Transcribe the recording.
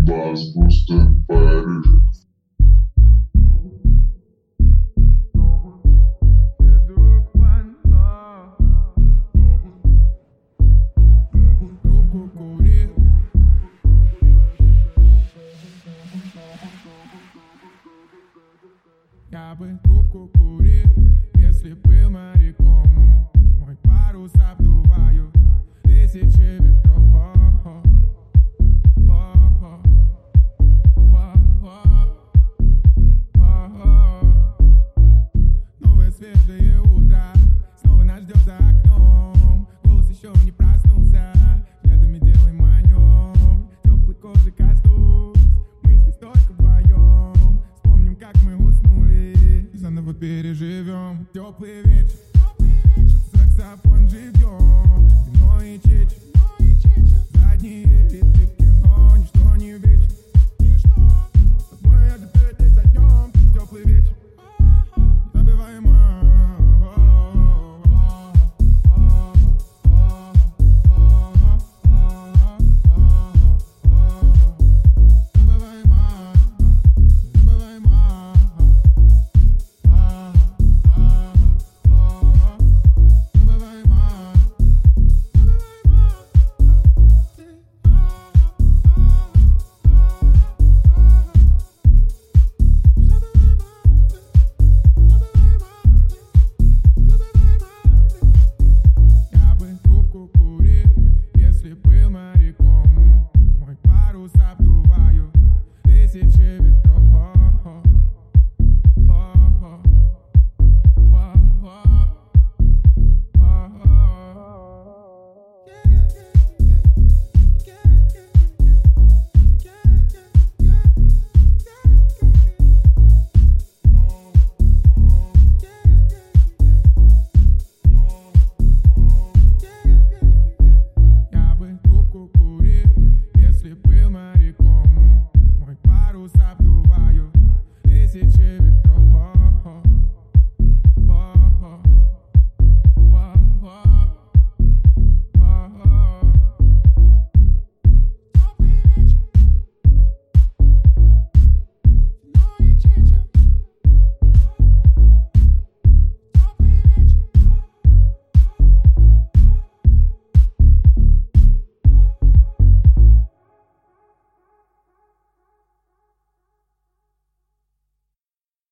возбужден Париж. Трубку курил. Я бы трубку курил, если был моряком. Мой парус обдуваю тысячи ветров. Новое свежее утро снова нас ждет за окном. Голос еще не проснулся, взглядами делай маневр. Теплой кожи коснусь, мы здесь только вдвоем. Вспомним, как мы уснули, заново переживем. Теплый вечер, саксофон живьем. Вино и чечи, задние ряды в кино. Ничто не вечно, с тобой я теперь день за днем. Теплый вечер, забываемо. Я бы трубку курил, если был моряком. Мой парус обдуваю тысячи ветров.